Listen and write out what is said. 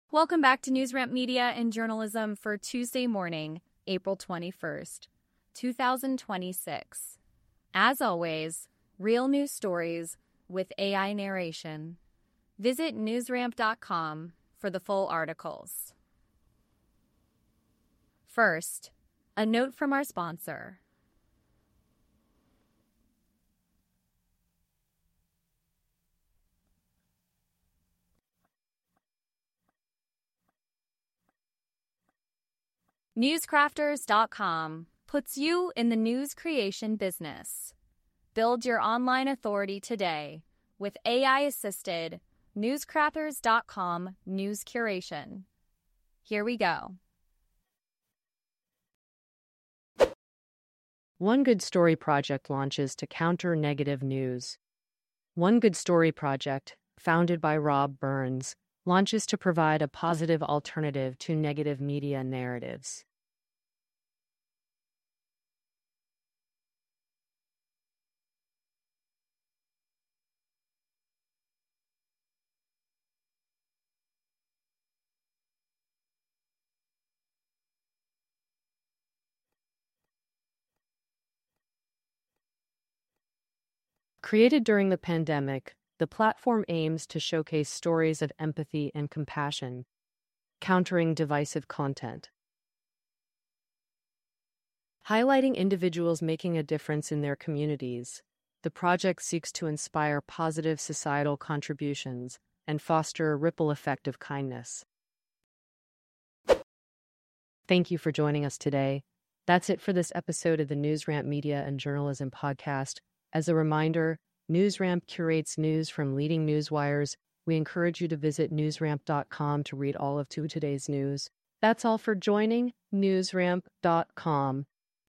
Welcome back to NewsRamp Media and Journalism for Tuesday morning, April 21st, 2026. As always, real news stories with AI narration. Visit newsramp.com for the full articles. First, a note from our sponsor. Newscrafters.com puts you in the news creation business. Build your online authority today with AI-assisted Newscrafters.com news curation. Here we go. One Good Story Project launches to counter negative news. One Good Story Project, founded by Rob Burns, launches to provide a positive alternative to negative media narratives. Created during the pandemic, the platform aims to showcase stories of empathy and compassion, countering divisive content. Highlighting individuals making a difference in their communities, the project seeks to inspire positive societal contributions and foster a ripple effect of kindness. Thank you for joining us today. That's it for this episode of the NewsRamp Media and Journalism podcast. As a reminder, NewsRamp curates news from leading news wires. We encourage you to visit newsramp.com to read all of today's news. That's all for joining newsramp.com.